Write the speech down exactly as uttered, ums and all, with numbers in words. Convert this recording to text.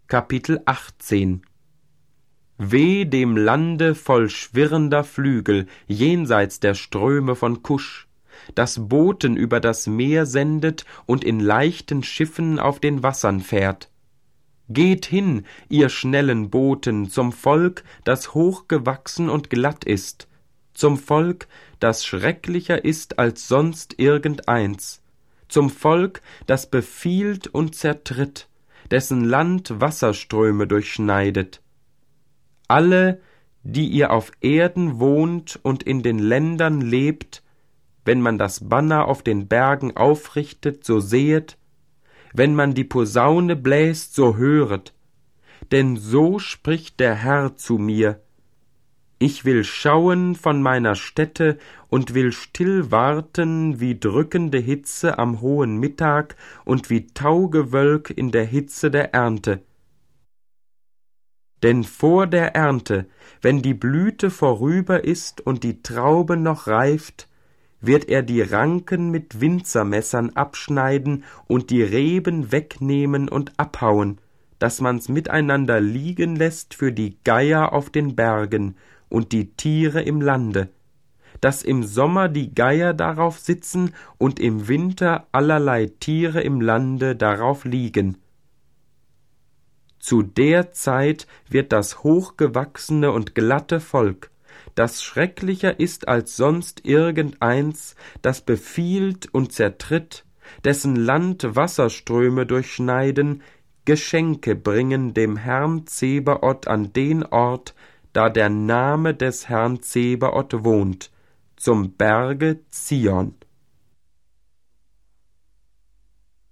Kapitel achtzehn. Weh dem Lande voll schwirrender Flügel, jenseits der Ströme von Kusch, das Boten über das Meer sendet und in leichten Schiffen auf den Wassern fährt. Geht hin, ihr schnellen Boten, zum Volk, das hochgewachsen und glatt ist, zum Volk, das schrecklicher ist als sonst irgendeins, zum Volk, das befiehlt und zertritt, dessen Land Wasserströme durchschneidet. Alle, die ihr auf Erden wohnt und in den Ländern lebt, wenn man das Banner auf den Bergen aufrichtet, so sehet, wenn man die Posaune bläst, so höret, denn so spricht der Herr zu mir: Ich will schauen von meiner Stätte und will still warten wie drückende Hitze am hohen Mittag und wie Taugewölk in der Hitze der Ernte. Denn vor der Ernte, wenn die Blüte vorüber ist und die Traube noch reift, wird er die Ranken mit Winzermessern abschneiden und die Reben wegnehmen und abhauen, dass man's miteinander liegen lässt für die Geier auf den Bergen und die Tiere im Lande, dass im Sommer die Geier darauf sitzen und im Winter allerlei Tiere im Lande darauf liegen. Zu der Zeit wird das hochgewachsene und glatte Volk, das schrecklicher ist als sonst irgendeins, das befiehlt und zertritt, dessen Land Wasserströme durchschneiden, Geschenke bringen dem Herrn Zebaoth an den Ort, da der Name des Herrn Zebaoth wohnt, zum Berge Zion.